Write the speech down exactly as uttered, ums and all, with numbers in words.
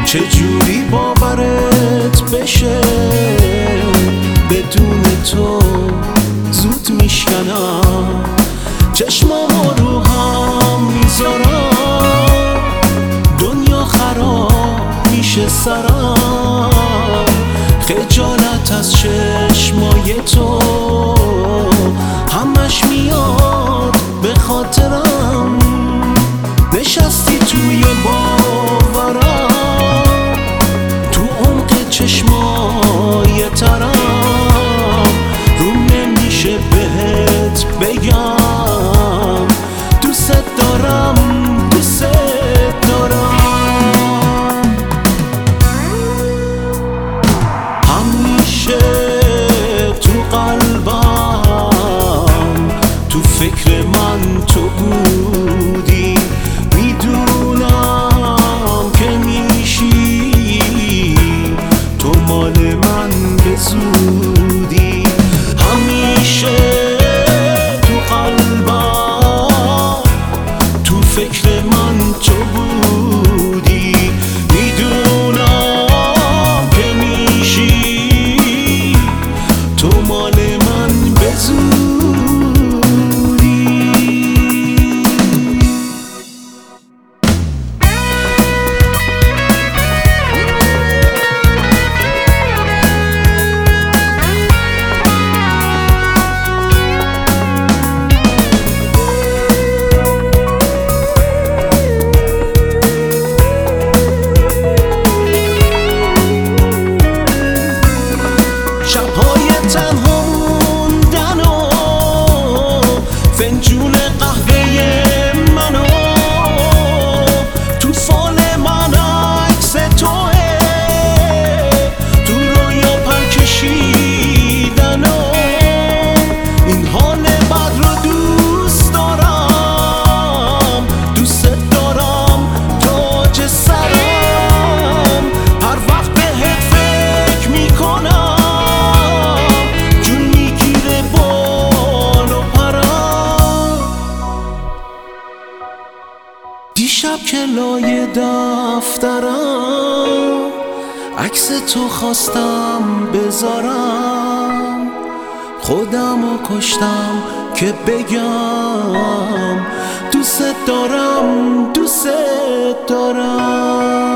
چجوری باورت بشه بدون تو زود میشکنم، چشمامو رو هم میذارم، دنیا خراب میشه سرم، خجالت از چشمای تو همش میاد به خاطرم، نشستی توی باورم، تو عمق چشمای ترم، روم نمیشه بهت بگم دوست دارم، دوست دارم. همیشه تو قلبم تو فکر من تو بودی، میدونم که میشی تو مال من به زودی، همیشه تو قلبم تو فکر من تو بودی، میدونم که میشی تو مال من به زودی. شب‌های تنها موندن و فنجون قهوه منو تو فال من عکس توه، تو رویا پر کشیدن و این حال بد رو دوست دارم، دوست دارم تاج سرم، هر وقت بهت فکر میکنم دیشب که لای دفترم عکس تو خواستم بذارم، خودمو کشتم که بگم دوست دارم، دوست دارم.